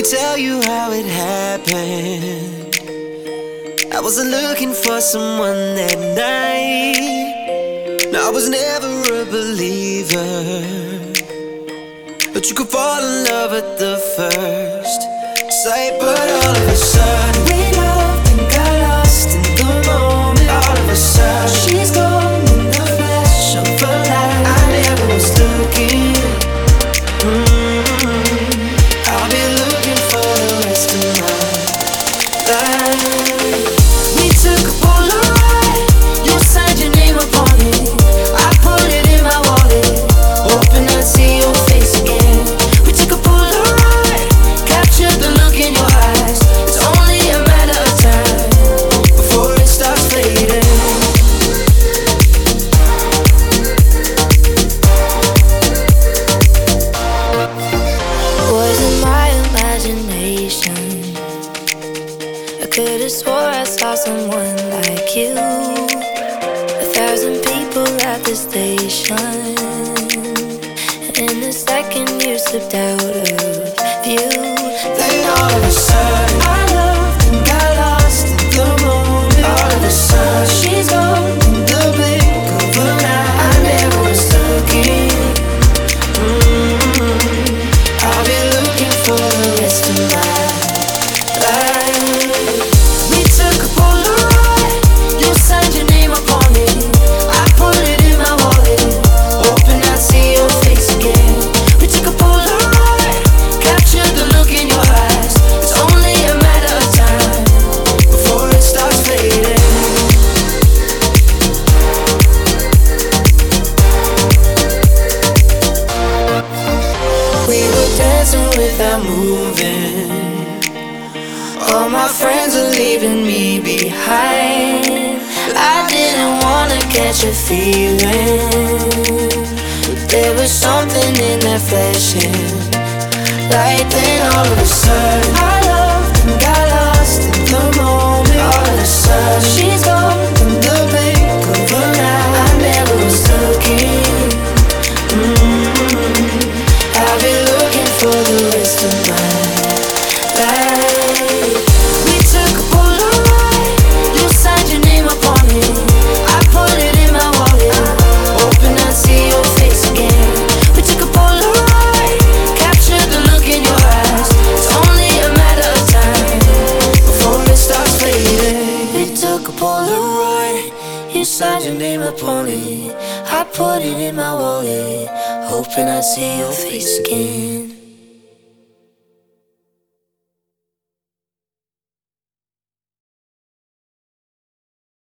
tell you how it happened. I wasn't looking for someone that night. No, I was never a believer, but you could fall in love at the first sight. But all of a sudden we loved and got lost in the moment. All of a sudden she's gone in the flash of a light. I never was looking. I'll be looking for the rest of my life. We took a Polaroid, you signed your name upon it. I put it in my wallet, hoping I'd see your face again. We took a Polaroid, captured the look in your eyes. It's only a matter of time before it starts fading. Wasn't my imagination? I could've swore I saw someone like you. 1,000 people at the station, and in a second you slipped out of view. Then all of a sudden I loved and got lost in the moment. All of a sudden she's gone in the blink of an eye. I never was looking. I'll be looking for the rest of my life. We took a Polaroid, you signed your name upon it. I put it in my wallet, hoping I'd see your face again. We took a Polaroid, captured the look in your eyes. It's only a matter of time before it starts fading. We were dancing without moving. All my friends are leaving me behind. I didn't wanna catch a feeling, but there was something in that flashing light. Then all of a sudden I loved and got lost in the moment. All of a sudden she's gone in the blink of an eye. I never was looking. I'll be looking for the rest of my life. We took a Polaroid, you signed your name upon it. I put it in my wallet, hoping I'd see your face again. We took a Polaroid, captured the look in your eyes. It's only a matter of time before it starts fading. We took a Polaroid, you signed your name upon it. I put it in my wallet, hoping I'd see your face again.